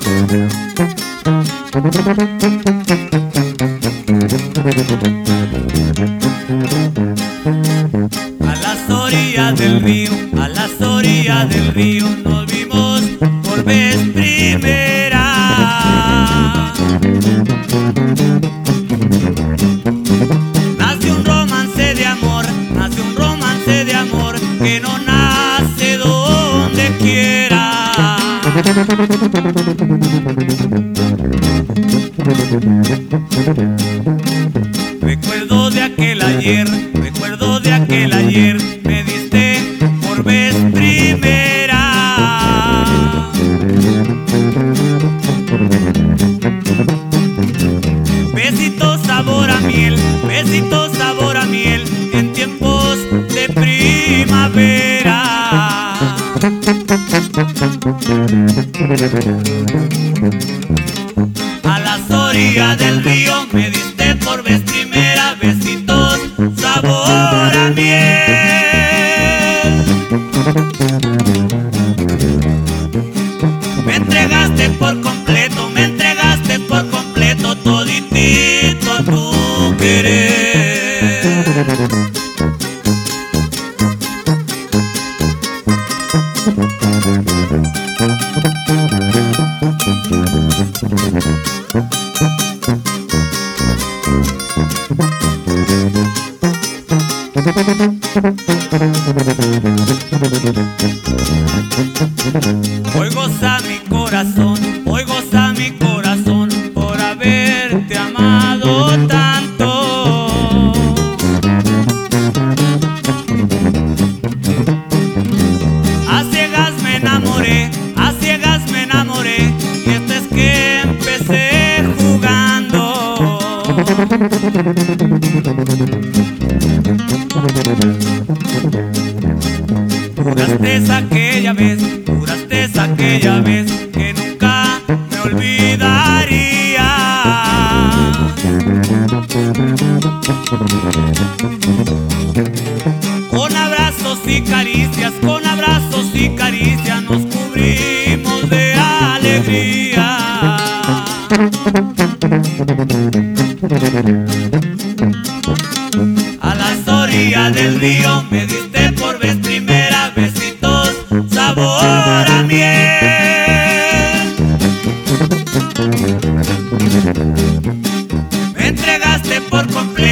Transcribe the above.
A las orillas del río, a las orillas del río nos vimos por vez primera. Nace un romance de amor, nace un romance de amor que no nace donde quiera. Recuerdo de aquel ayer, recuerdo de aquel ayer, me diste por vez primera. Besito sabor a miel, besito sabor a miel, en tiempos de primavera. A las orillas del río me diste por vez primera, besitos sabor a miel. Me entregaste por completo, me entregaste por completo toditito tu querer. Hoy goza mi corazón, hoy goza mi corazón por haberte amado tanto. A ciegas me enamoré, a ciegas me enamoré, y esto es que empecé jugando. Juraste aquella vez que nunca me olvidaría. Con abrazos y caricias, con abrazos y caricias nos cubrimos de alegría. A las orillas del río me diste por vez primera, besitos sabor a miel. Me entregaste por completo